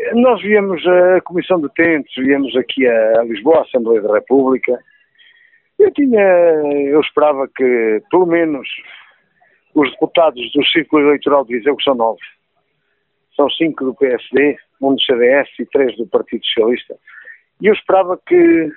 Nós viemos a Comissão de Utentes, viemos aqui a Lisboa, à Assembleia da República. Eu esperava que, pelo menos, os deputados do Círculo Eleitoral de Viseu, que são 9, são 5 do PSD, 1 do CDS e 3 do Partido Socialista, e eu esperava que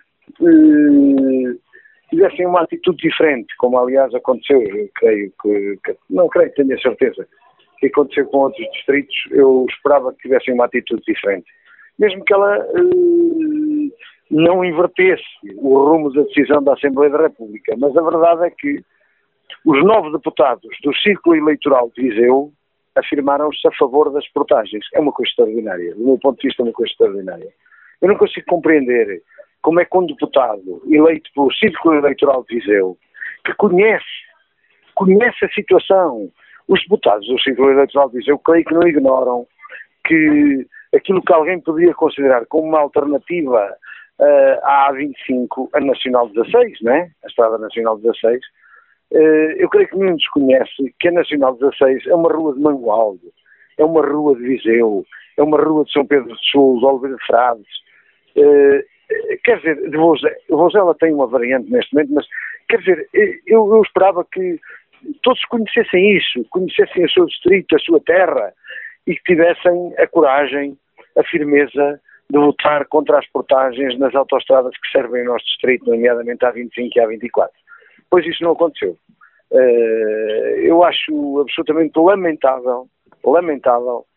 tivessem uma atitude diferente, como aliás aconteceu, tenho a certeza, que aconteceu com outros distritos. Eu esperava que tivessem uma atitude diferente. Mesmo que ela não invertesse o rumo da decisão da Assembleia da República. Mas a verdade é que os 9 deputados do Círculo Eleitoral de Viseu afirmaram-se a favor das portagens. É uma coisa extraordinária. Do meu ponto de vista, é uma coisa extraordinária. Eu não consigo compreender como é que um deputado eleito pelo Círculo Eleitoral de Viseu, que conhece a situação, os deputados do Círculo Eleitoral de Viseu, creio que não ignoram que aquilo que alguém poderia considerar como uma alternativa à A25, a Nacional 16, não é? A Estrada Nacional 16, eu creio que nenhum desconhece que a Nacional 16 é uma rua de Mangualde, é uma rua de Viseu, é uma rua de São Pedro de Sul, de Oliveira de Frades. Quer dizer, de Vozela tem uma variante neste momento, mas quer dizer, eu esperava que todos conhecessem isso, conhecessem o seu distrito, a sua terra, e que tivessem a coragem, a firmeza de votar contra as portagens nas autoestradas que servem ao nosso distrito, nomeadamente a A25 e a A24. Pois isso não aconteceu. Eu acho absolutamente lamentável